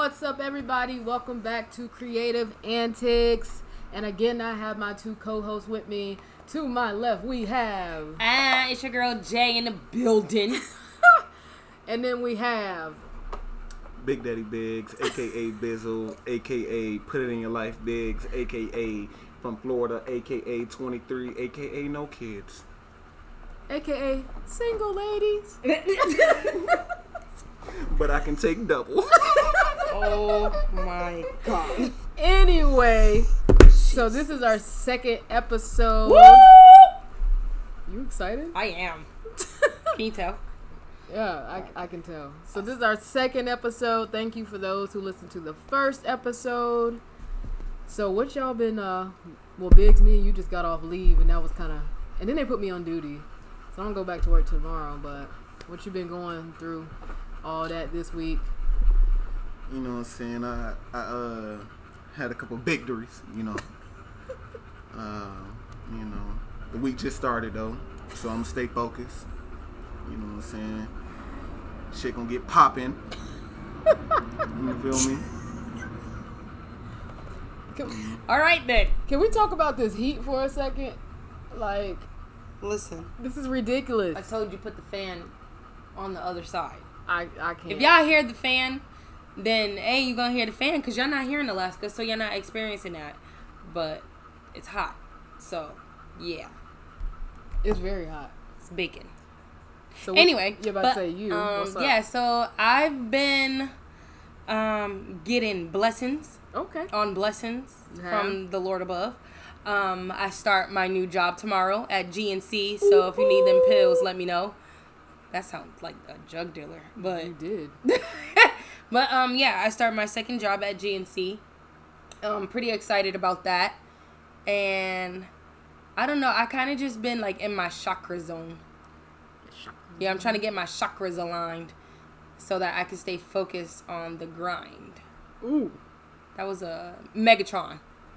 What's up, everybody? Welcome back to Creative Antics. And again, I have my two co-hosts with me. To my left, we have... it's your girl Jay in the building. And then we have... Big Daddy Biggs, a.k.a. Bizzle, a.k.a. Put It In Your Life Biggs, a.k.a. from Florida, a.k.a. 23, a.k.a. No Kids. A.k.a. Single Ladies. But I can take double. Oh my god. Anyway, so this is our second episode. Woo! You excited? I am. Can you tell? Yeah, I can tell. So this is our second episode. Thank you for those who listened to the first episode. So what y'all been, Biggs, me and you just got off leave, and that was kind of, and then they put me on duty. So I'm going to go back to work tomorrow, but what you been going through all that this week? You know what I'm saying? I had a couple victories, you know. The week just started, though, so I'm going to stay focused. You know what I'm saying? Shit gonna get popping. You feel me? All right, then. Can we talk about this heat for a second? Like, Listen. this is ridiculous. I told you put the fan on the other side. I can't. If y'all hear the fan, then A, you're going to hear the fan because y'all not here in Alaska, so you're not experiencing that. But it's hot. So, yeah. It's very hot. It's baking. So anyway, you're about to say you. What's up? Yeah, so I've been getting blessings. Okay. On blessings from the Lord above. I start my new job tomorrow at GNC, so if you need them pills, let me know. That sounds like a drug dealer, but You did. but yeah, I start my second job at GNC. I'm pretty excited about that, and I don't know. I kind of just been like in my chakra zone. Yeah, I'm trying to get my chakras aligned so that I can stay focused on the grind. Ooh. That was a Megatron.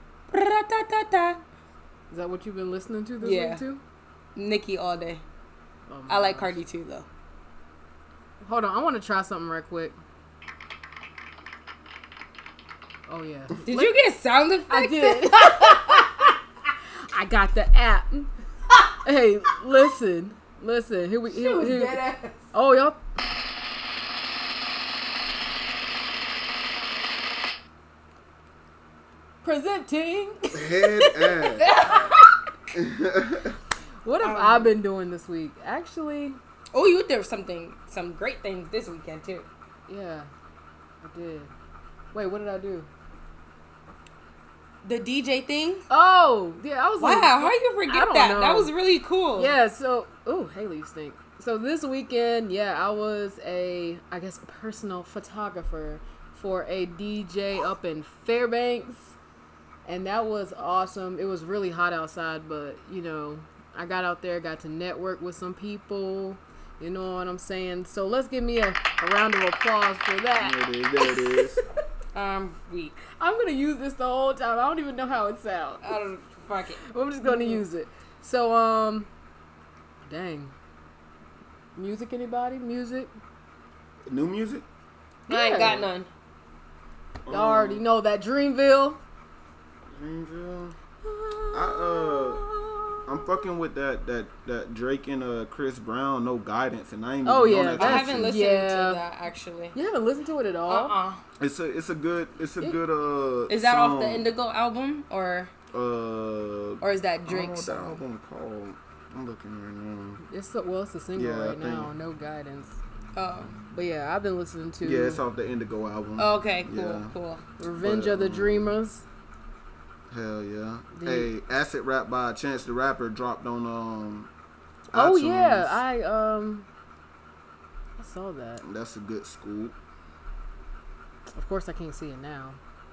Is that what you've been listening to this week too? Nicki all day. Oh I like gosh. Cardi too, though. Hold on, I want to try something real quick. Oh yeah. Did you get sound effects? I did. I got the app. Hey, listen. Here we. Oh, y'all. Presenting. Head ass. What have I been doing this week? Actually, Oh, you did some great things this weekend too. yeah, I did. Wait, what did I do? The DJ thing. Oh, yeah, I was Wow, like, how you I forget don't that? know. That was really cool. Yeah, so, Haley, you stink. So this weekend, I was a personal photographer for a DJ up in Fairbanks. And that was awesome. It was really hot outside, but, I got out there, got to network with some people. You know what I'm saying? So let's give me a round of applause for that. There it is. Weak. I'm going to use this the whole time. I don't even know how it sounds. I don't fuck it. I'm just going to use it. So, dang. Music, anybody? Music? New music? I ain't got Yeah. none. Y'all already know that Dreamville. Dreamville. I'm fucking with that Drake and Chris Brown, No Guidance, and I ain't. Oh, even yeah, on I that haven't shit. listened to that actually. You haven't listened to it at all? It's a good Is that song. off the Indigo album or is that I don't know Drake's what that song? album called. I'm looking right now. It's a single Yeah, I right now. think- No Guidance. Oh. But yeah, I've been listening to Yeah, it's off the Indigo album. Okay. Cool. Yeah. Cool. Revenge But, of the Dreamers. Hell yeah. The- Hey, Acid Rap by Chance the Rapper dropped on Oh iTunes. yeah, I saw that. That's a good scoop. Of course, I can't see it now.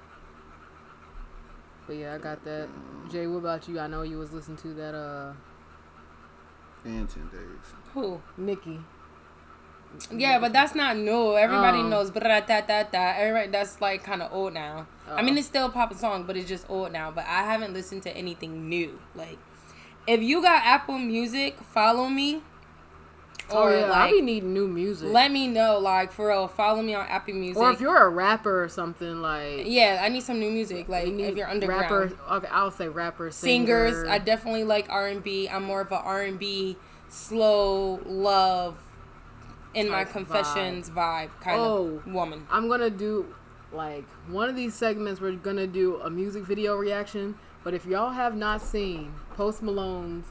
But yeah, I got that. Jay, what about you? I know you was listening to that And 10 Days. Who? Nicki. Yeah, but that's not new. Everybody Oh. knows. Everybody, that's like kind of old now. Oh. I mean, it's still a poppin' song, but it's just old now. But I haven't listened to anything new. Like, if you got Apple Music, follow me Oh, Or yeah. I like, be needing new music. let me know, like, for real, follow me on Apple Music. Or if you're a rapper or something, like... Yeah, I need some new music. Like, you need if you're underground. Rapper, okay, I'll say rapper, Singers, singer. I definitely like R&B. I'm more of a R&B, slow love, in my Type confessions vibe kind of woman. I'm going to do, like, one of these segments, we're going to do a music video reaction. But if y'all have not seen Post Malone's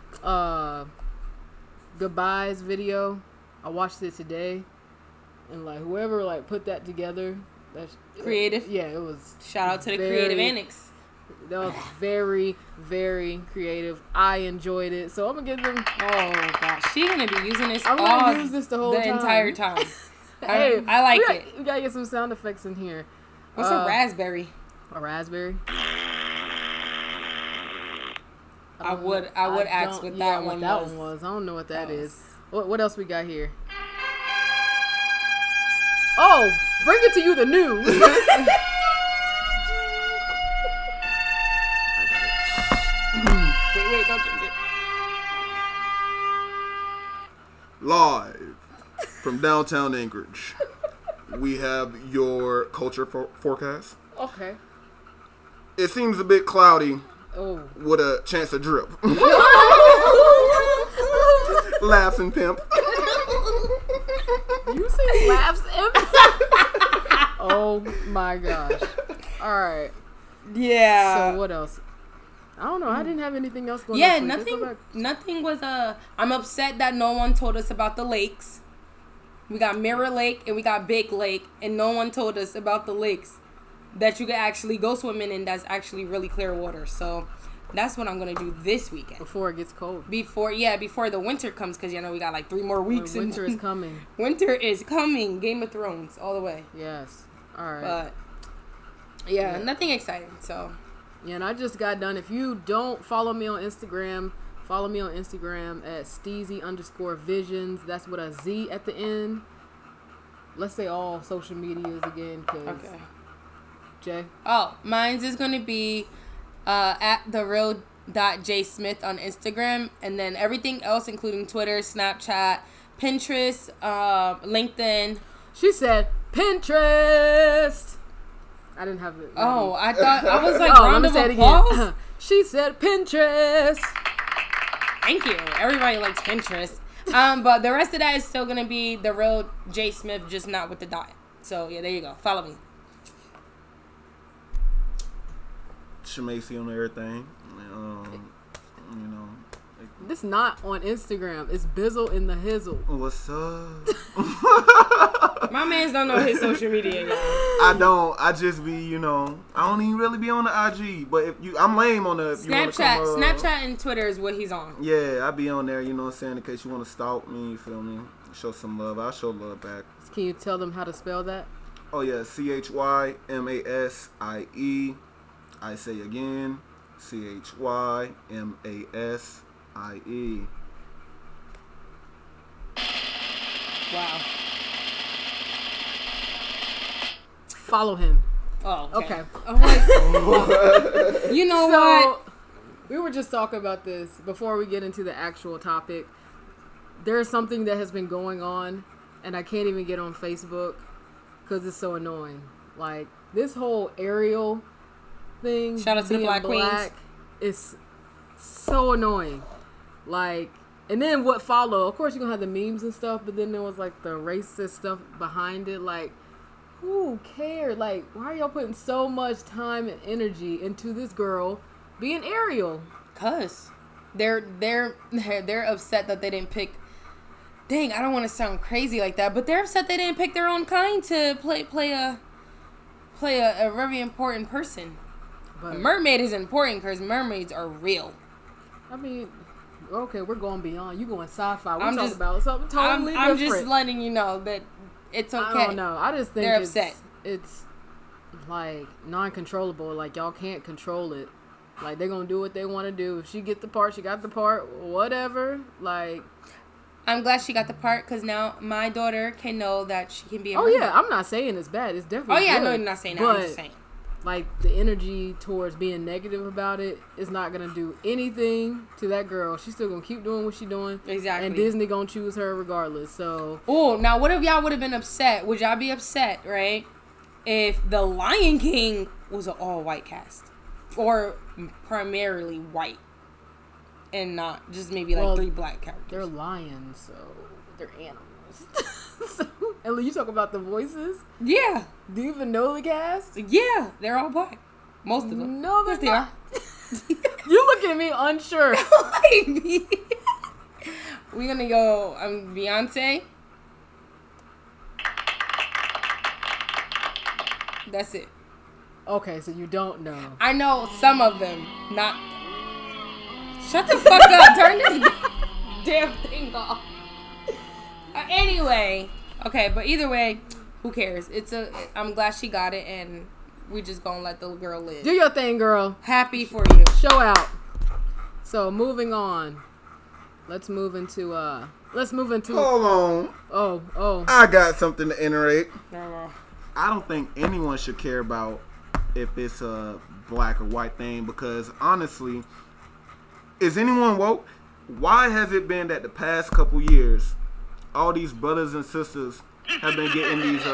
Goodbyes video, I watched it today, and like whoever like put that together, that's Creative. Yeah, it was. Shout out to the very- Creative Annex. That was very, very creative. I enjoyed it, so I'm gonna give them. Oh gosh, she gonna be using this. I'm gonna use this the whole time. entire time. Hey, I like it. We gotta get some sound effects in here. What's a raspberry? A raspberry. I would ask what that one was. I don't know what that is. What else we got here? Oh, bring it to you the news. Wait, don't change it. Live from downtown Anchorage, we have your culture forecast. Okay. It seems a bit cloudy Oh. with a chance of drip. Laughs and pimp. You say laughs and oh my gosh. Alright. Yeah. So what else? I don't know. I didn't have anything else going Yeah, on. Let's go back. nothing was I'm upset that no one told us about the lakes. We got Mirror Lake and we got Big Lake, and no one told us about the lakes that you can actually go swimming in that's actually really clear water. So that's what I'm gonna do this weekend. Before it gets cold. Before the winter comes, because we got like 3 more weeks. Winter is coming. Winter is coming. Game of Thrones all the way. Yes. Alright. But yeah, nothing exciting. So Yeah, and I just got done. If you don't follow me on Instagram, follow me on Instagram at Steezy_visions. That's with a Z at the end. Let's say all social medias again, cause okay. Jay. Oh, mine's is gonna be at thereal.jsmith on Instagram, and then everything else, including Twitter, Snapchat, Pinterest, LinkedIn. She said Pinterest. I didn't have it. Oh, I thought I was like let round me of say it applause. again. She said Pinterest. Thank you. Everybody likes Pinterest. But the rest of that is still gonna be the real J Smith, just not with the dot. So yeah, there you go. Follow me. Shemacy on everything. This not on Instagram. It's Bizzle in the Hizzle. What's up? My mans don't know his social media, y'all. I don't. I just be, I don't even really be on the IG. But if I'm lame on the Snapchat and Twitter is what he's on. Yeah, I be on there. You know what I'm saying? In case you want to stalk me, you feel me? Show some love. I'll show love back. Can you tell them how to spell that? Oh yeah, CHYMASIE. I say again, CHYMASIE. Wow. Follow him. Oh, okay. Okay. I'm like, you know what? We were just talking about this before we get into the actual topic. There's something that has been going on, and I can't even get on Facebook because it's so annoying. Like, this whole Ariel thing. Shout out to the being Black Queens. Is so annoying. Like, and then what followed? Of course, you're going to have the memes and stuff, but then there was, like, the racist stuff behind it. Like, who cares? Like, why are y'all putting so much time and energy into this girl being Ariel? Cause they're upset that they didn't pick. Dang, I don't want to sound crazy like that, but they're upset they didn't pick their own kind to play a very important person. But A mermaid is important because mermaids are real. I mean, okay, we're going beyond. You going sci-fi. We're I'm talking just- about something totally I'm different. just letting you know that it's okay. I don't know. I just think They're upset. It's like non-controllable. Like, y'all can't control it. Like, they're gonna do what they want to do. If she get the part, she got the part. Whatever. Like, I'm glad she got the part because now my daughter can know that she can be a oh mermaid. yeah, I'm not saying it's bad. It's definitely. Oh yeah, good, no, you're not saying that. but I'm just saying. like the energy towards being negative about it is not gonna do anything to that girl. She's still gonna keep doing what she's doing. Exactly. And Disney gonna choose her regardless. So Oh, now what if y'all would have been upset? Would y'all be upset, right? If the Lion King was an all-white cast. Or primarily white. And not just maybe like 3 black characters. they're lions, so they're animals. So, and you talk about the voices. Yeah. Do you even know the cast? Yeah. They're all black. Most of them. No, Yes, they they are. are. You look at me unsure. We're gonna go Beyonce. That's it. Okay, so you don't know. I know some of them. Not. Shut the fuck up. Turn this damn thing off. Anyway. Okay, but either way, who cares? I'm glad she got it, and we just gonna let the girl live. Do your thing, girl. Happy for you. Show out. So moving on. Let's move into Hold on. Oh. I got something to iterate. I don't think anyone should care about if it's a black or white thing, because honestly, is anyone woke? Why has it been that the past couple years, all these brothers and sisters have been getting these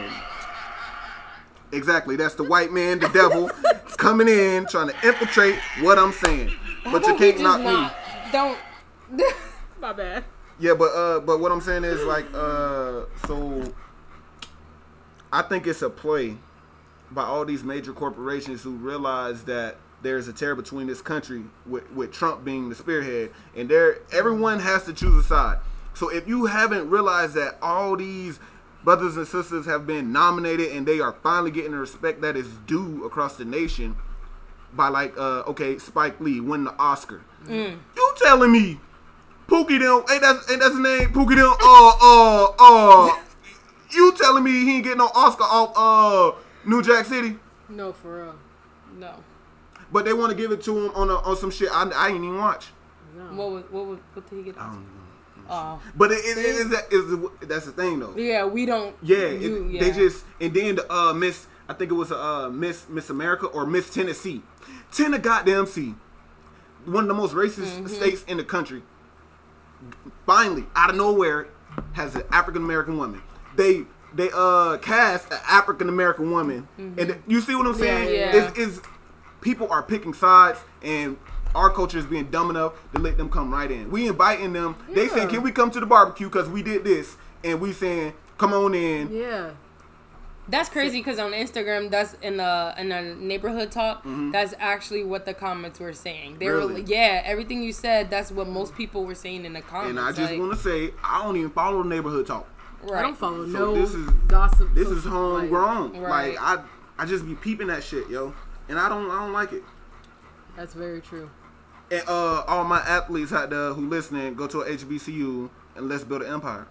exactly, that's the white man, the devil, coming in trying to infiltrate what I'm saying. But you can't knock me. Don't. My bad. Yeah, but what I'm saying is like so I think it's a play by all these major corporations who realize that there's a tear between this country with Trump being the spearhead, and everyone has to choose a side. So if you haven't realized that all these brothers and sisters have been nominated and they are finally getting the respect that is due across the nation by Spike Lee winning the Oscar. You telling me Pookie them ain't that's his name? Pookie them you telling me he ain't getting no Oscar off New Jack City? No, for real. No. But they want to give it to him on some shit I ain't even watch. No. What did he get? I don't know. Oh. But that's the thing though. Yeah, we don't. Yeah, Yeah. they just, and then the Miss, I think it was Miss America or Miss Tennessee, goddamn C, one of the most racist states in the country. Finally, out of nowhere, has an African American woman. They cast an African American woman, and you see what I'm saying? Yeah. Is people are picking sides, and our culture is being dumb enough to let them come right in. We inviting them. Yeah. They saying, "Can we come to the barbecue? Because we did this," and we saying, "Come on in." Yeah. That's crazy because on Instagram, that's in a neighborhood talk. That's actually what the comments were saying. They Really? were like, yeah, everything you said. That's what most people were saying in the comments. And I just want to say, I don't even follow neighborhood talk. Right. I don't follow So no this is- gossip. This is homegrown. Right. Like I just be peeping that shit, yo, and I don't like it. That's very true. And all my athletes out there who listening, go to a HBCU and let's build an empire.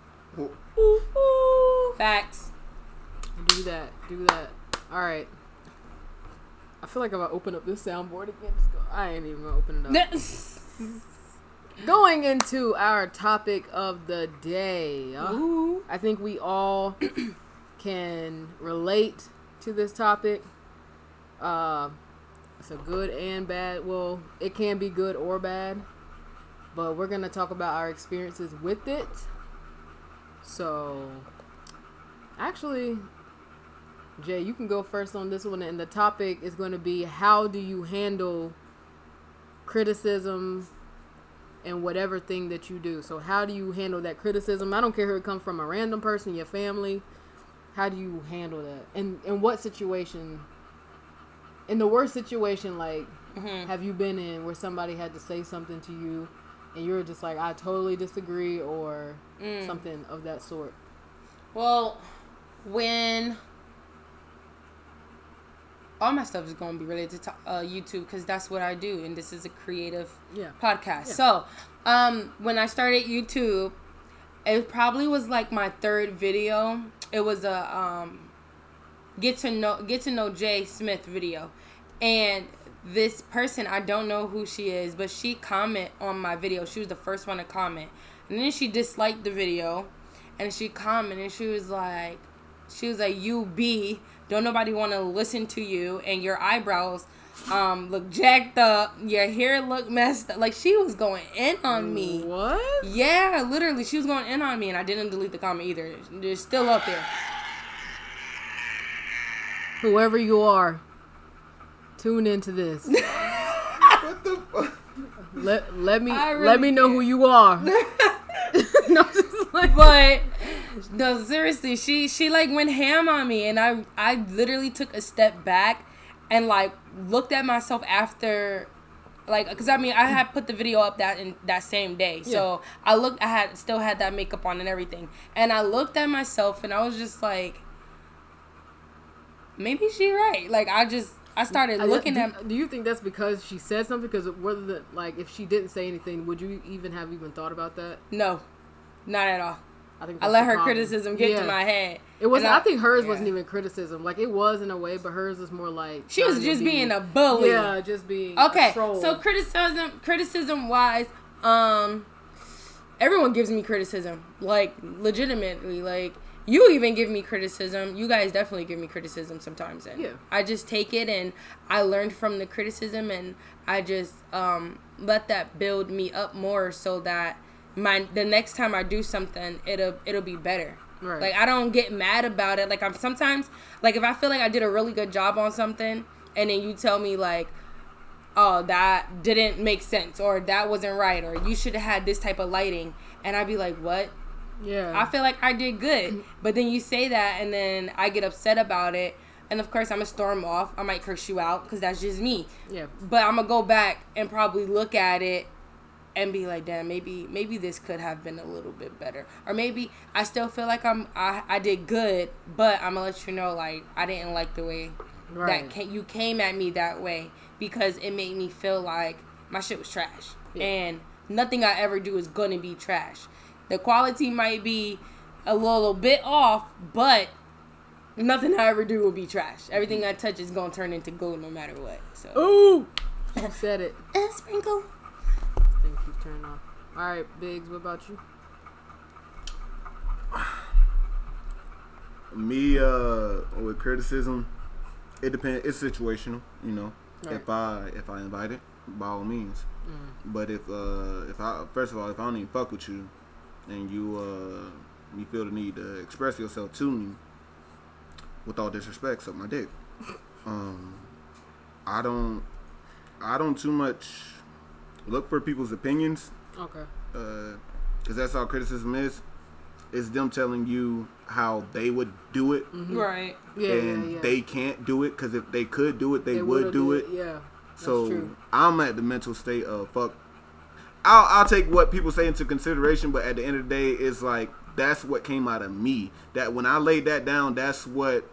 Facts. Do that. All right. I feel like if I open up this soundboard again, I ain't even gonna open it up. Going into our topic of the day. Ooh. I think we all can relate to this topic. It's a good and bad. Well, it can be good or bad. But we're going to talk about our experiences with it. So, actually, Jay, you can go first on this one. And the topic is going to be, how do you handle criticism and whatever thing that you do? So how do you handle that criticism? I don't care who it comes from, a random person, your family. How do you handle that? And in what situation? In the worst situation, like, have you been in where somebody had to say something to you and you're just like, I totally disagree, or something of that sort? Well, when all my stuff is going to be related to YouTube, because that's what I do, and this is a creative podcast. So, when I started YouTube, it probably was like my third video. It was a get to know Jay Smith video, and this person, I don't know who she is, but she commented on my video. She was the first one to comment, and then she disliked the video, and she commented, and she was like, She was like, you B, don't nobody want to listen to you, and your eyebrows look jacked up, your hair look messed up. Like, she was going in on me. What? Yeah, literally, she was going in on me, and I didn't delete the comment either. It's still up there. Whoever you are, tune into this. What the fuck? Let me really know who you are. No, just like, But no, seriously, she like went ham on me, and I literally took a step back and like looked at myself after, like, because I mean I had put the video up that same day, so I still had that makeup on and everything, and I looked at myself and I was just like, maybe she right. Like, I started looking at. Do you think that's because she said something? Because whether like if she didn't say anything, would you have thought about that? No, not at all. I think I let her criticism get to my head. It wasn't. I think hers wasn't even criticism. Like, it was in a way, but hers was more like she was just being a bully. Yeah, just being okay. A troll. So criticism wise, everyone gives me criticism. Like, legitimately, like, you even give me criticism. You guys definitely give me criticism sometimes, and yeah. I just take it, and I learned from the criticism, and I just let that build me up more so that the next time I do something, it'll be better. Right. Like, I don't get mad about it. Like, I'm sometimes, like, if I feel like I did a really good job on something, and then you tell me, like, oh, that didn't make sense, or that wasn't right, or you should have had this type of lighting, and I'd be like, what? Yeah. I feel like I did good. But then you say that, and then I get upset about it, and of course I'm going to storm off. I might curse you out, because that's just me. Yeah. But I'm going to go back and probably look at it and be like, damn, maybe this could have been a little bit better. Or maybe I still feel like I did good, but I'm going to let you know, like, I didn't like the way that you came at me that way, because it made me feel like my shit was trash. Yeah. And nothing I ever do is going to be trash. The quality might be a little bit off, but nothing I ever do will be trash. Everything I touch is going to turn into gold no matter what. So. Ooh! You said it. And sprinkle. Thing keeps turning off. All right, Biggs, what about you? Me, with criticism, it depends. It's situational, you know. Right. If I invite it, by all means. But if I first of all, if I don't even fuck with you, and you feel the need to express yourself to me, with all disrespect, suck my dick. I don't too much look for people's opinions. Okay. Because that's how criticism is. It's them telling you how they would do it. Mm-hmm. Right. Yeah. And they can't do it, because if they could do it, they would do it. Yeah. So true. I'm at the mental state of fuck. I'll take what people say into consideration, but at the end of the day, it's like, that's what came out of me. That when I laid that down, that's what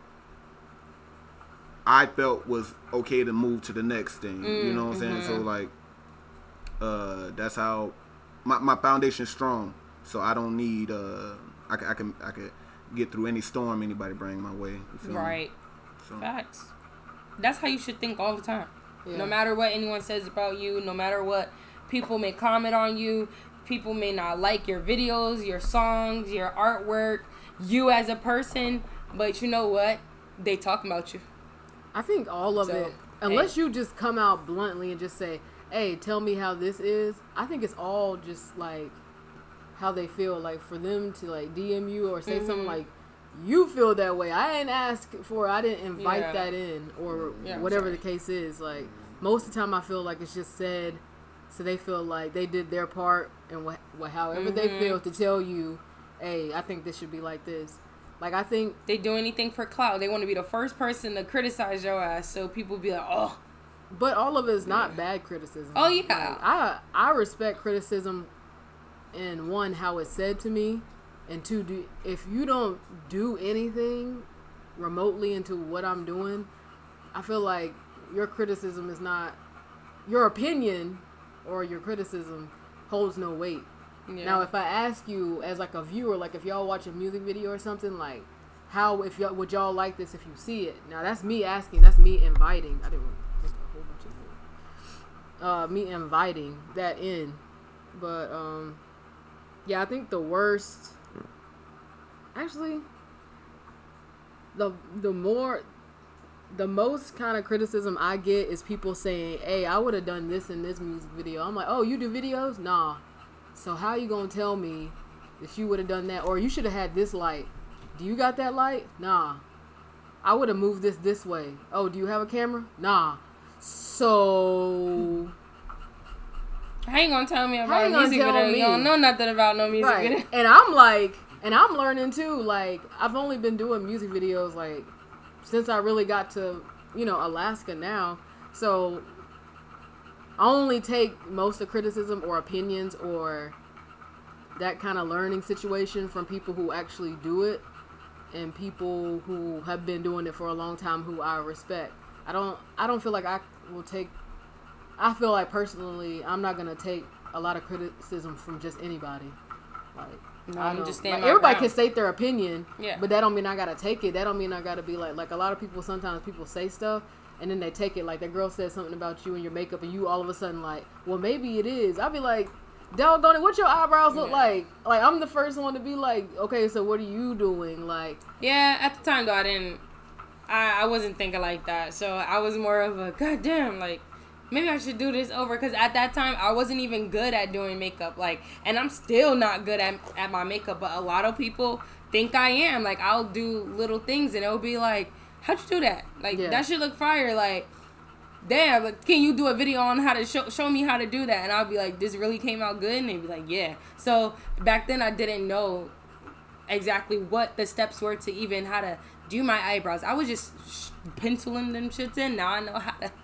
I felt was okay to move to the next thing. You know what I'm saying? So like, that's how my foundation's strong. So I don't need I can get through any storm anybody bring my way. You feel right. me? So. Facts. That's how you should think all the time. Yeah. No matter what anyone says about you, no matter what people may comment on you, people may not like your videos, your songs, your artwork, you as a person, but you know what? They talk about you. I think all of it, unless you just come out bluntly and just say, hey, tell me how this is, I think it's all just like how they feel. Like, for them to like DM you or say something like, you feel that way, I didn't ask for it, I didn't invite that in, or whatever the case is. Like, most of the time I feel like it's just said so they feel like they did their part, and however they feel to tell you, hey, I think this should be like this. Like, I think they do anything for clout. They want to be the first person to criticize your ass, so people be like, oh. But all of it is not bad criticism. Oh yeah, like, I respect criticism, in one, how it's said to me, and two, if you don't do anything remotely into what I'm doing, I feel like your criticism is not your opinion, or your criticism holds no weight. Yeah. Now, if I ask you as like a viewer, like if y'all watch a music video or something, like would y'all like this if you see it? Now that's me asking. That's me inviting. I didn't make a whole bunch of me inviting that in, but yeah, I think the worst. Actually, the most kind of criticism I get is people saying, hey, I would have done this in this music video. I'm like, oh, you do videos? Nah. So how you gonna tell me that you would have done that? Or you should have had this light. Do you got that light? Nah. I would have moved this way. Oh, do you have a camera? Nah. So how you gonna tell me about a music video? You don't know nothing about no music video. And I'm like, and I'm learning too. Like, I've only been doing music videos like since I really got to, Alaska now. So I only take most of criticism or opinions or that kind of learning situation from people who actually do it and people who have been doing it for a long time who I respect. I don't feel like I feel like personally I'm not gonna take a lot of criticism from just anybody. Like, no, I'm just standing. Like, everybody can state their opinion, yeah, but that don't mean I gotta take it. That don't mean I gotta be like a lot of people. Sometimes people say stuff and then they take it like that girl said something about you and your makeup, and you all of a sudden like, well, maybe it is. I'll be like, doggone it, what your eyebrows look like? Like, I'm the first one to be like, okay, so what are you doing? Like, yeah, at the time though, I wasn't thinking like that. So I was more of a, goddamn, like, maybe I should do this over. Because at that time, I wasn't even good at doing makeup. Like, and I'm still not good at my makeup. But a lot of people think I am. Like, I'll do little things and it'll be like, how'd you do that? Like, that should look fire. Like, damn, like, can you do a video on how to show me how to do that? And I'll be like, this really came out good? And they'd be like, yeah. So back then, I didn't know exactly what the steps were to even how to do my eyebrows. I was just penciling them shits in. Now I know how to,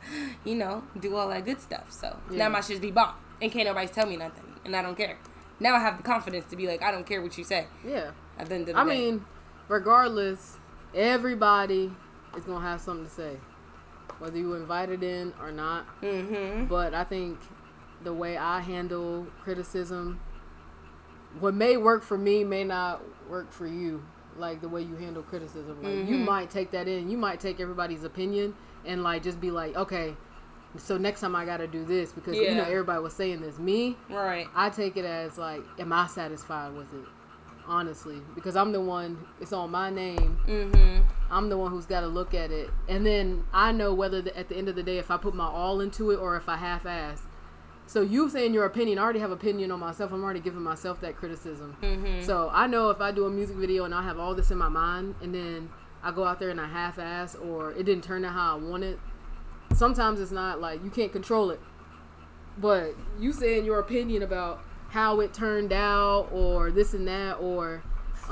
do all that good stuff. So now my shits be bomb. And can't nobody tell me nothing. And I don't care. Now I have the confidence to be like, I don't care what you say. Yeah. At the end of the day. I mean, regardless, everybody is going to have something to say. Whether you invited in or not. Mm-hmm. But I think the way I handle criticism, what may work for me may not work for you. Like the way you handle criticism. Like, you might take that in. You might take everybody's opinion and like just be like, okay, so next time I gotta do this because everybody was saying this. Me, right? I take it as like, am I satisfied with it? Honestly, because I'm the one. It's on my name. Mm-hmm. I'm the one who's got to look at it, and then I know whether at the end of the day if I put my all into it or if I half-ass. So you saying your opinion, I already have opinion on myself. I'm already giving myself that criticism. Mm-hmm. So I know if I do a music video and I have all this in my mind and then I go out there and I half-ass or it didn't turn out how I wanted, sometimes it's not like, you can't control it. But you saying your opinion about how it turned out or this and that or,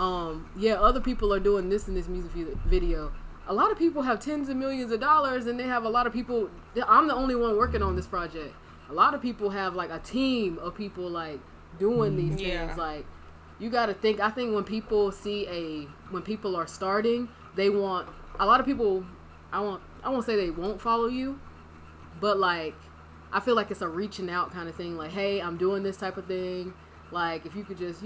other people are doing this in this music video. A lot of people have tens of millions of dollars and they have a lot of people. I'm the only one working on this project. A lot of people have like a team of people like doing these things. Like, you got to think. I think when people when people are starting, they want a lot of people. I won't say they won't follow you, but like, I feel like it's a reaching out kind of thing. Like, hey, I'm doing this type of thing. Like, if you could just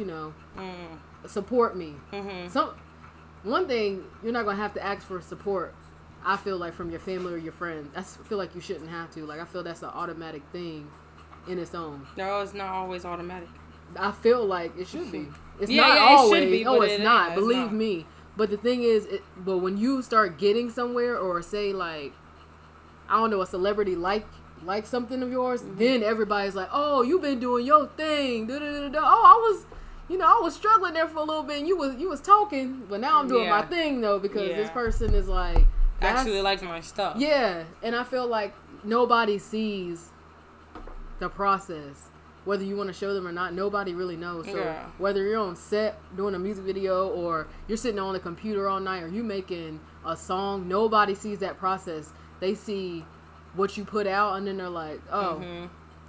support me. Mm-hmm. One thing, you're not gonna have to ask for support. I feel like from your family or your friends. I feel like you shouldn't have to. Like, I feel that's an automatic thing in its own. No, it's not always automatic. I feel like it should be. It's not always. It should be, it's not. Believe me. But the thing is, but when you start getting somewhere or say like, I don't know, a celebrity like something of yours, then everybody's like, oh, you've been doing your thing. Oh, I was struggling there for a little bit and you was talking, but now I'm doing my thing though because this person is like, actually likes my stuff. Yeah, and I feel like nobody sees the process. Whether you want to show them or not, nobody really knows. So whether you're on set doing a music video or you're sitting on the computer all night or you making a song, nobody sees that process. They see what you put out and then they're like, oh,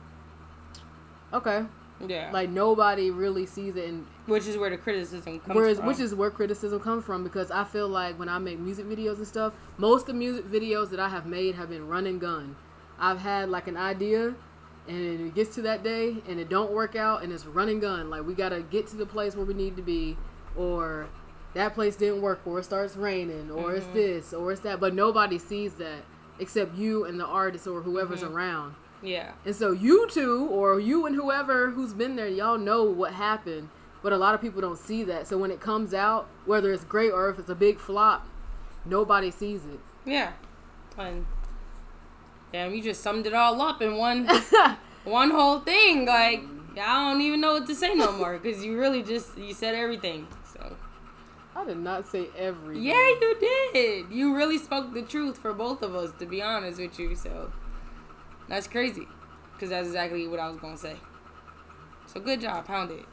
okay. Yeah. Like, nobody really sees it. And which is where the criticism comes from. Which is where criticism comes from, because I feel like when I make music videos and stuff, most of the music videos that I have made have been run and gun. I've had like an idea and it gets to that day and it don't work out and it's run and gun. Like, we got to get to the place where we need to be, or that place didn't work, or it starts raining, or it's this, or it's that. But nobody sees that except you and the artist or whoever's around. Yeah. And so you two, or you and whoever who's been there, y'all know what happened. But a lot of people don't see that. So when it comes out, whether it's great or if it's a big flop, nobody sees it. Yeah. And damn, you just summed it all up in one whole thing. Like, I don't even know what to say no more because you really you said everything. So I did not say everything. yeah, you did. You really spoke the truth for both of us, to be honest with you. So that's crazy because that's exactly what I was gonna say. So good job, Pound It.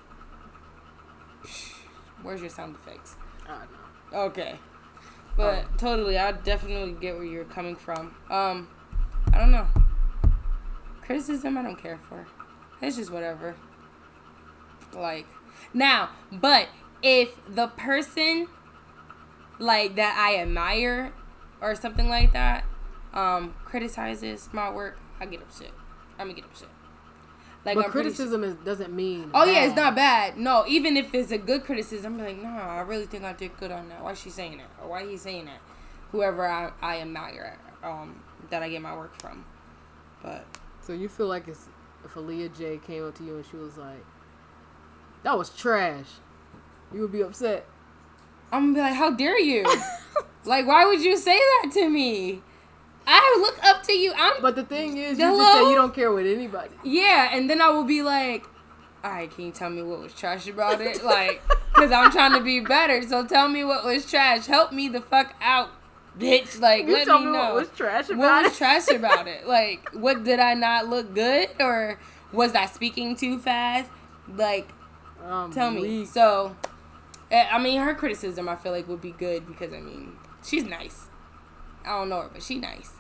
Where's your sound effects? I know. Okay. But totally, I definitely get where you're coming from. I don't know. Criticism, I don't care for. It's just whatever. Like, now, but if the person, like, that I admire or something like that, criticizes my work, I get upset. I'm gonna get upset. Like, but criticism doesn't mean oh bad. yeah, it's not bad. No, even if it's a good criticism, I'm like, nah, I really think I did good on that. Why is she saying that? Or why he saying that? Whoever I admire, that I get my work from. But so you feel like if Aaliyah J came up to you and she was like, "That was trash," you would be upset. I'm gonna be like, how dare you? Like, why would you say that to me? I look up to you. But the thing is, Hello? you just say you don't care with anybody. Yeah, and then I will be like, all right, can you tell me what was trash about it? Like, because I'm trying to be better, so tell me what was trash. Help me the fuck out, bitch. Like, You let tell me me know. what was trash about What was it. trash about it? Like, what, did I not look good? Or was I speaking too fast? Like, tell me. Weak. So, I mean, her criticism, I feel like, would be good because, I mean, she's nice. I don't know her, but she's nice.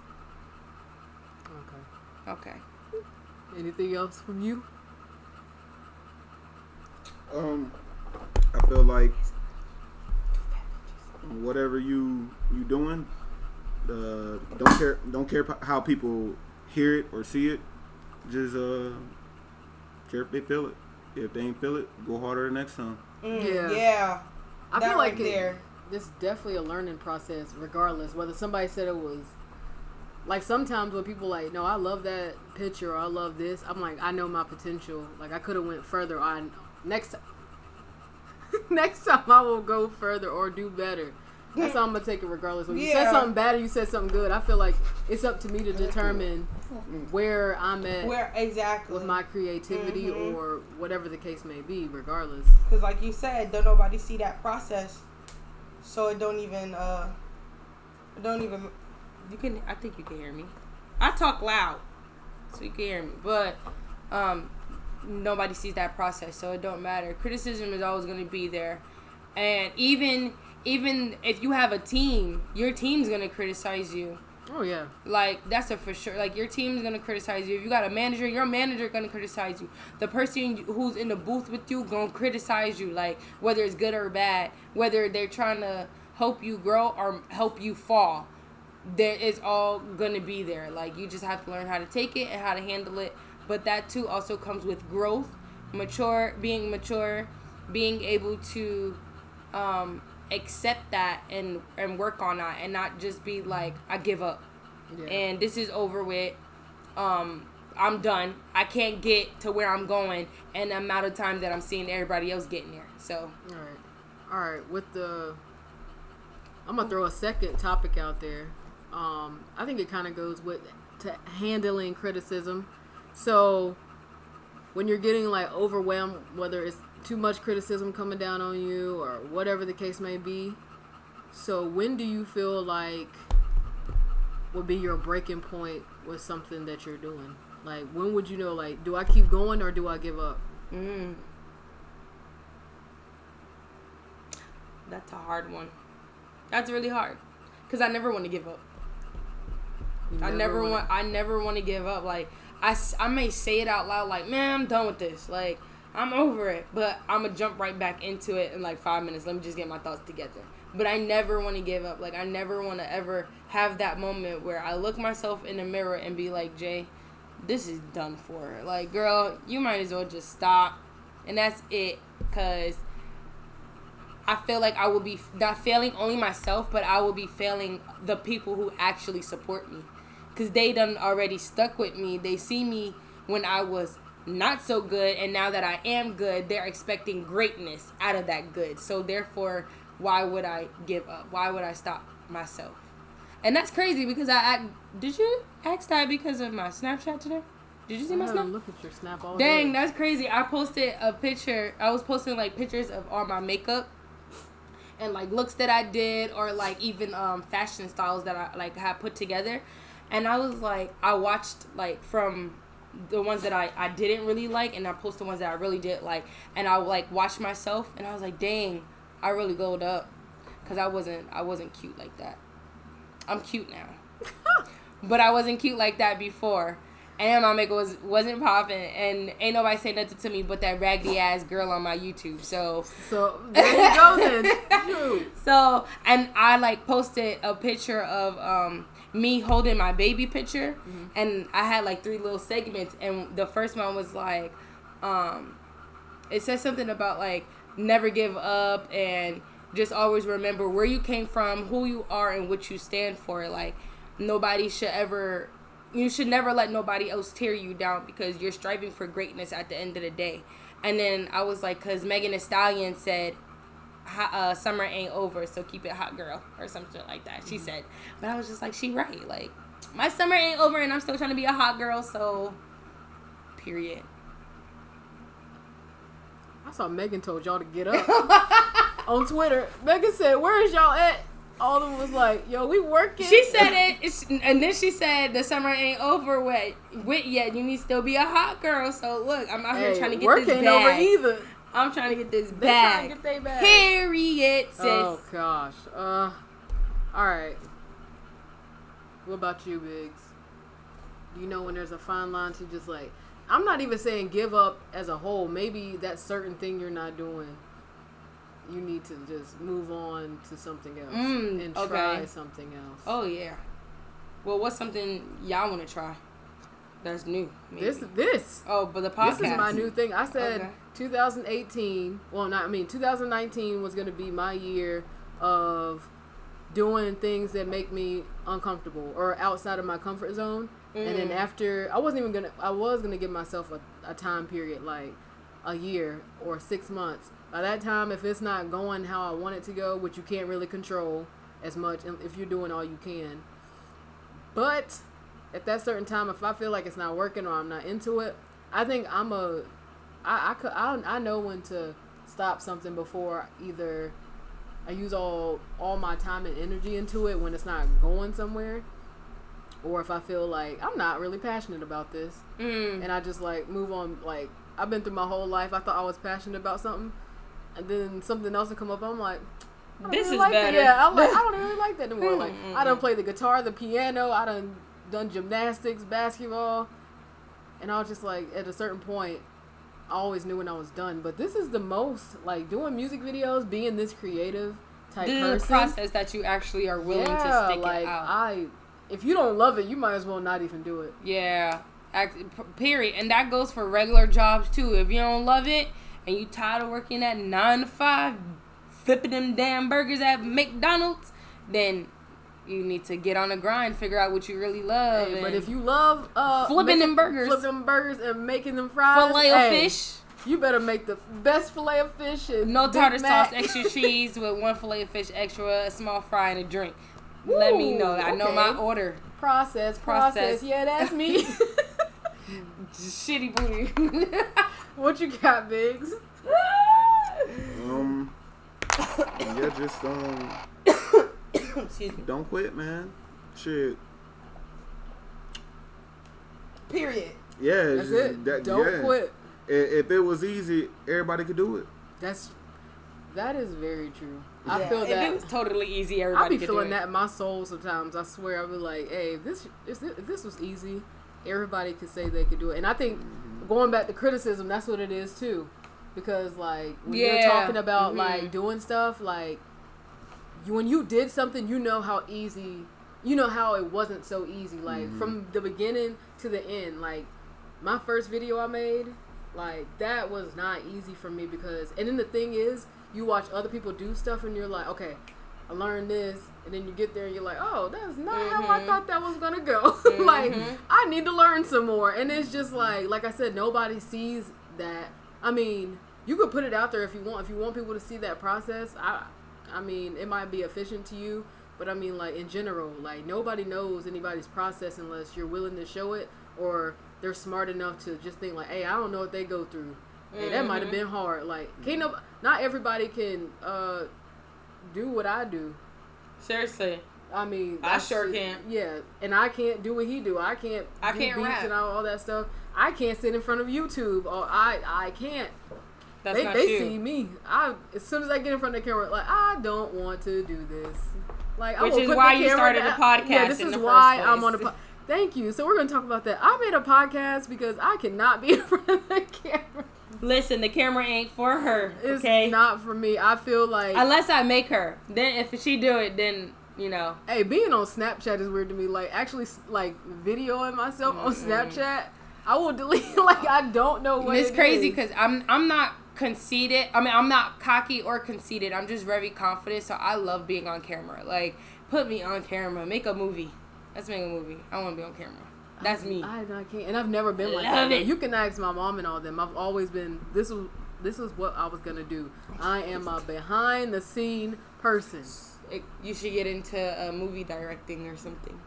Okay. Anything else from you? I feel like whatever you doing, don't care how people hear it or see it. Just care if they feel it. If they ain't feel it, go harder next time. Yeah. I That feel like right there. this is definitely a learning process, regardless whether somebody said it was. Like, sometimes when people like, no, I love that picture or I love this, I'm like, I know my potential. Like, I could have went further on next time. Next time I will go further or do better. That's how I'm going to take it regardless. When you said something bad or you said something good, I feel like it's up to me to determine where I'm at Exactly. with my creativity or whatever the case may be, regardless. Because like you said, don't nobody see that process. So it don't even, You can. I think you can hear me. I talk loud, so you can hear me. But nobody sees that process, so it don't matter. Criticism is always going to be there, and even if you have a team, your team's going to criticize you. Oh, yeah. Like, that's a for sure. Like, your team's going to criticize you. If you got a manager, your manager going to criticize you. The person who's in the booth with you going to criticize you. Like, whether it's good or bad. Whether they're trying to help you grow or help you fall. There is all going to be there. Like, you just have to learn how to take it and how to handle it. But that, too, also comes with growth. Being mature. Being able to accept that and work on that and not just be like, I give up. Yeah. And this is over with. I'm done. I can't get to where I'm going and the amount of time that I'm seeing everybody else getting there. So all right, I'm gonna throw a second topic out there. I think it kind of goes with to handling criticism. So when you're getting like overwhelmed, whether it's too much criticism coming down on you or whatever the case may be, so when do you feel like would be your breaking point with something that you're doing? Like, when would you know, like, do I keep going or do I give up? That's a hard one. That's really hard because I never want to give up. I never want to give up. Like, I may say it out loud, like, man, I'm done with this. Like, I'm over it. But I'm going to jump right back into it in like 5 minutes. Let me just get my thoughts together. But I never want to give up. Like, I never want to ever have that moment where I look myself in the mirror and be like, Jay, this is done for. Like, girl, you might as well just stop. And that's it. Because I feel like I will be not failing only myself, but I will be failing the people who actually support me. Because they done already stuck with me. They see me when I was not so good, and now that I am good, they're expecting greatness out of that good. So therefore, why would I give up? Why would I stop? myself. And that's crazy because I did you ask that because of my Snapchat today? Did you see my Snap? Look at your Snap all Dang, day. that's crazy. I posted a picture. I was posting like pictures of all my makeup and like looks that I did, or like even fashion styles that I like had put together. And I was like, I watched like from the ones that I didn't really like, and I posted the ones that I really did like, and I like watched myself, and I was like, dang, I really glowed up, because I wasn't cute like that. I'm cute now, but I wasn't cute like that before. And my makeup wasn't popping, and ain't nobody say nothing to me but that raggedy ass girl on my YouTube. So there you go then. Shoot. So, and I like posted a picture of me holding my baby picture, and I had like 3 little segments, and the first one was like, it says something about like never give up and just always remember where you came from, who you are, and what you stand for. Like, you should never let nobody else tear you down, because you're striving for greatness at the end of the day. And then I was like, because Megan Thee Stallion said, summer ain't over, so keep it hot, girl, or something like that. She said, but I was just like, she right. Like, my summer ain't over, and I'm still trying to be a hot girl, so period. I saw Megan told y'all to get up on Twitter. Megan said, "Where is y'all at?" All of them was like, "Yo, we working." She said and then she said, the summer ain't over with yet. You need to still be a hot girl. So look, I'm out here trying to get work this ain't bag. over either. I'm trying to get this They trying bag. to get they bag. Period, sis. Oh gosh. All right. What about you, Biggs? Do you know when there's a fine line to just like, I'm not even saying give up as a whole. Maybe that certain thing you're not doing, you need to just move on to something else and try something else. Oh yeah. Well, what's something y'all want to try? That's new. Maybe. This. Oh, but the podcast. This is my new thing. I said Okay. 2018. Well, 2019 was going to be my year of doing things that make me uncomfortable or outside of my comfort zone. And then after, I was going to give myself a time period, like a year or 6 months. By that time, if it's not going how I want it to go, which you can't really control as much if you're doing all you can. But at that certain time, if I feel like it's not working or I'm not into it, I think I know when to stop something before either I use all my time and energy into it when it's not going somewhere, or if I feel like I'm not really passionate about this and I just like move on. Like, I've been through my whole life, I thought I was passionate about something, and then something else will come up, I'm like, this really is like better. That. Yeah, I'm like, I don't really like that anymore. Like, I done played the guitar, the piano, I done gymnastics, basketball, and I was just like, at a certain point, I always knew when I was done. But this is the most, like, doing music videos, being this creative type person. The process that you actually are willing to stick like, it out. If you don't love it, you might as well not even do it. Yeah. Period. And that goes for regular jobs too. If you don't love it and you tired of working at 9 to 5, flipping them damn burgers at McDonald's, then you need to get on the grind, figure out what you really love. Hey, but if you love flipping them burgers and making them fries, fillet of fish, you better make the best fillet of fish and no Big tartar Mac. sauce, extra cheese with 1 fillet of fish extra, a small fry, and a drink. Ooh, Let me know. I know okay. my order. Process. Yeah, that's me. Shitty booty. What you got, Biggs? Yeah, just Excuse me. don't quit, man. Shit. Period. Yeah, That's it. Don't quit. If it was easy, everybody could do it. That is very true. Yeah. I feel If that. it was totally easy, I everybody be could feeling do it. that in my soul sometimes. I swear, I be like, hey, if this was easy, everybody could say they could do it. And I think going back to criticism, that's what it is too. Because like when you're talking about like doing stuff, like when you did something, you know how easy, you know how it wasn't so easy. Like from the beginning to the end, like my first video I made, like that was not easy for me because, and then the thing is, you watch other people do stuff and you're like, okay, I learned this, and then you get there and you're like, oh, that's not how I thought that was gonna go. Like, I need to learn some more. And it's just like I said, nobody sees that. I mean, you could put it out there if you want. If you want people to see that process, I mean, it might be efficient to you, but I mean, like, in general, like, nobody knows anybody's process unless you're willing to show it, or they're smart enough to just think, like, hey, I don't know what they go through. Hey, that might have been hard. Like, not everybody can do what I do. Seriously. I mean, I sure can't. Yeah, and I can't do what he do. I can't do beats rap and all that stuff. I can't sit in front of YouTube. Or I can't. That's not they you. see me. As soon as I get in front of the camera, like, I don't want to do this. Like, Which I will is put why the you camera started down. a podcast. Yeah, this in is the why first I'm on a place. podcast. Thank you. So we're gonna talk about that. I made a podcast because I cannot be in front of the camera. Listen, the camera ain't for her. It's Okay. not for me. I feel like Unless I make her. Then if she do it, then you know. hey, being on Snapchat is weird to me. Like, actually, like, videoing myself on Snapchat, I will delete. Like, I don't know what It's it crazy is. because I'm not conceited. I mean, I'm not cocky or conceited. I'm just very confident. So I love being on camera. Like, put me on camera. Make a movie. Let's make a movie. I want to be on camera. That's me. I can't, and I've never been like Love that. it. You can ask my mom and all them. I've always been. This is what I was gonna do. I am a behind the scene person. You should get into movie directing or something.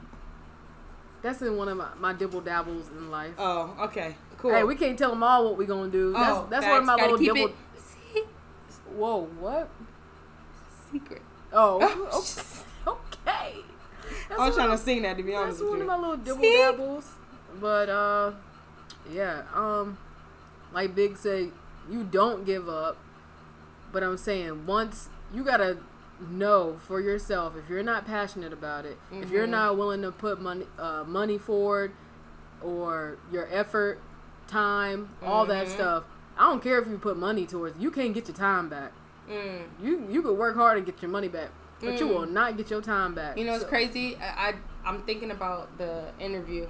That's in one of my dibble dabbles in life. Oh, okay. Cool. Hey, we can't tell them all what we gonna do. That's one of my little dibble. Whoa, what? Secret. Oh, okay. That's I was one trying to of- sing that, to be That's honest with one you. of my little dibble See? dabbles. But yeah, like Big said, you don't give up. But I'm saying, once you gotta know for yourself, if you're not passionate about it, if you're not willing to put money forward, or your effort, time, all that stuff, I don't care if you put money towards it, you can't get your time back. You could work hard and get your money back, but you will not get your time back. You know, it's crazy. I'm thinking about the interview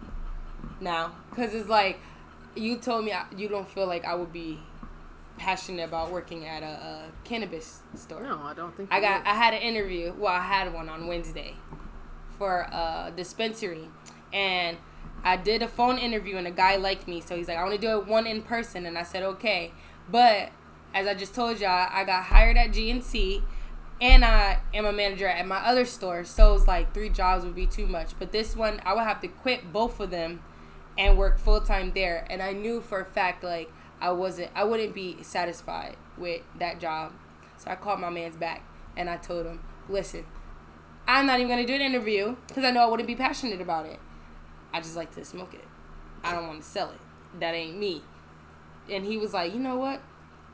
now because it's like you told me you don't feel like I would be passionate about working at a cannabis store. No, I don't think I you would. had an interview. Well, I had one on Wednesday for a dispensary, and I did a phone interview, and a guy liked me, so he's like, I want to do it one in person, and I said okay, but as I just told y'all, I got hired at GNC, and I am a manager at my other store, so it's like 3 jobs would be too much. But this one, I would have to quit both of them and work full time there. And I knew for a fact, like, I wouldn't be satisfied with that job. So I called my man's back, and I told him, listen, I'm not even going to do an interview because I know I wouldn't be passionate about it. I just like to smoke it. I don't want to sell it. That ain't me. And he was like, you know what?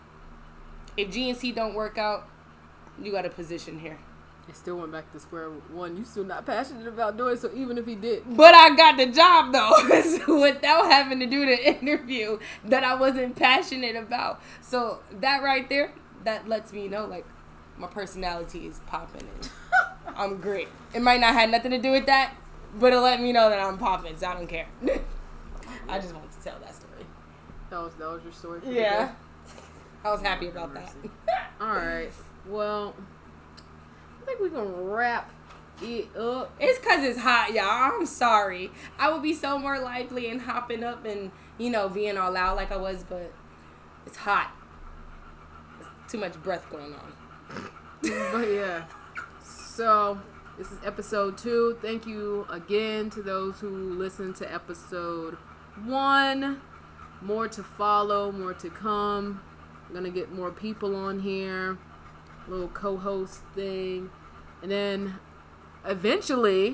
If GNC don't work out, you got a position here. It still went back to square one. You still not passionate about doing it, so even if he did, But I got the job, though, so without having to do the interview that I wasn't passionate about. So that right there, that lets me know, like, my personality is popping and I'm great. It might not have nothing to do with that, but it let me know that I'm popping, so I don't care. I just wanted to tell that story. that was your story. For Yeah. today? I was happy about that. All right. Well, I think we're gonna wrap it up. It's because it's hot, y'all. I'm sorry. I would be so more lively and hopping up and, you know, being all loud like I was, but it's hot. There's too much breath going on. But yeah. So this is episode 2. Thank you again to those who listened to episode 1. More to follow, more to come. I'm gonna get more people on here. Little co-host thing. And then eventually,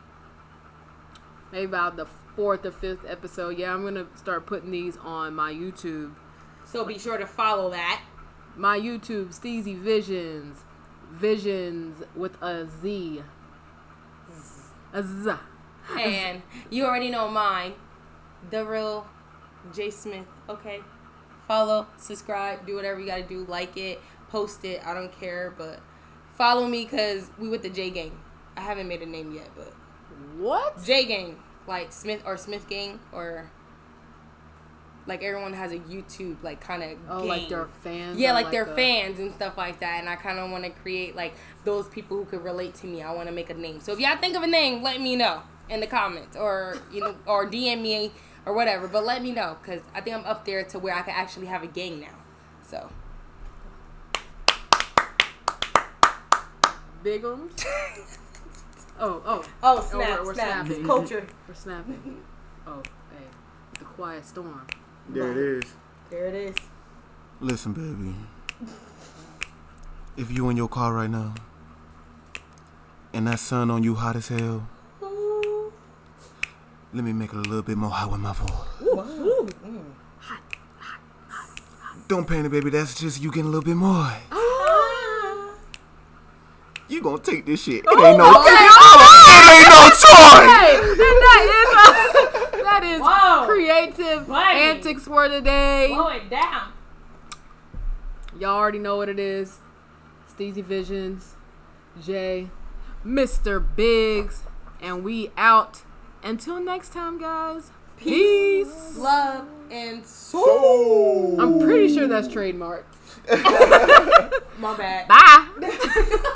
maybe about the 4th or 5th episode, I'm gonna start putting these on my YouTube. So be sure to follow that. My YouTube, Steezy Visions. Visions with a Z. A Z. And you already know mine. The Real J Smith. Okay. Follow, subscribe, do whatever you gotta do. Like it, post it. I don't care, but follow me because we with the J Gang. I haven't made a name yet, but What? J Gang, like Smith or Smith Gang, or like everyone has a YouTube like kind of Oh, gang. like their fans? Yeah, or like their a- fans and stuff like that. And I kind of want to create like those people who could relate to me. I want to make a name. So if y'all think of a name, let me know in the comments or or DM me or whatever. But let me know because I think I'm up there to where I can actually have a gang now. So Bigums. Oh, Snap, we're snap. snapping. Culture. We're snapping. Oh, hey, the quiet storm. There it is. There it is. Listen, baby. If you in your car right now, and that sun on you hot as hell, let me make it a little bit more hot with my voice. Ooh. Don't panic, baby. That's just you getting a little bit more. You gonna take this shit. It ain't no choice. Hey, that is Whoa. creative Buddy. antics for today. Blow it down. Y'all already know what it is. Steezy Visions, Jay, Mr. Biggs, and we out. Until next time, guys. Peace. Love and soul. I'm pretty sure that's trademarked. My bad. Bye.